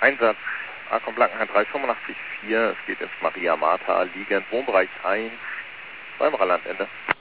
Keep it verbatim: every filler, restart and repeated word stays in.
Einsatz Arcom Blankenheim drei fünfundachtzig vier, es geht ins Maria Martha, liegend, Wohnbereich eins, beim Randende.